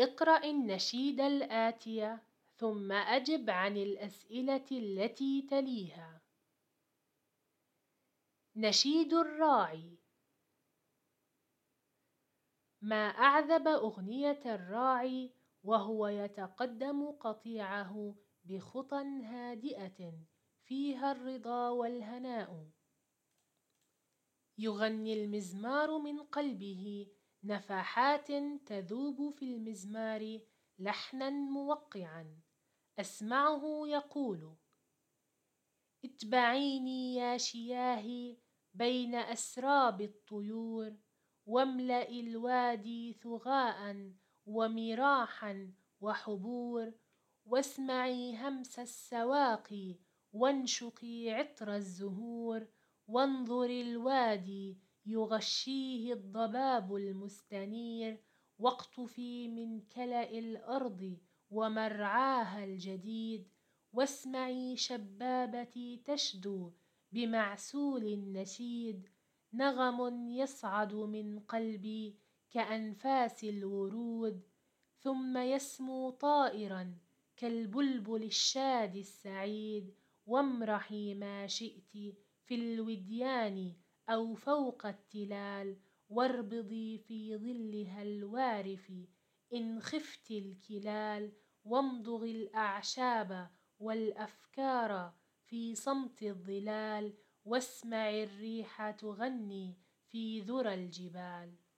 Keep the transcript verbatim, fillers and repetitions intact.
اقرأ النشيد الآتي ثم أجب عن الأسئلة التي تليها. نشيد الراعي. ما أعذب أغنية الراعي وهو يتقدم قطيعه بخطى هادئة فيها الرضا والهناء. يغني المزمار من قلبه نفحات تذوب في المزمار لحنا موقعا. أسمعه يقول: اتبعيني يا شياهي بين أسراب الطيور، واملئي الوادي ثغاء ومراحا وحبور، واسمعي همس السواقي وانشقي عطر الزهور، وانظري الوادي يغشيه الضباب المستنير، واقطفي من كلأ الأرض ومرعاها الجديد، واسمعي شبابتي تشدو بمعسول النشيد، نغم يصعد من قلبي كأنفاس الورود، ثم يسمو طائرا كالبلبل الشاد السعيد. وامرحي ما شئت في الوديان أو فوق التلال، واربضي في ظلها الوارف إن خفت الكلال، وامضغي الأعشاب والأفكار في صمت الظلال، واسمعي الريح تغني في ذرى الجبال.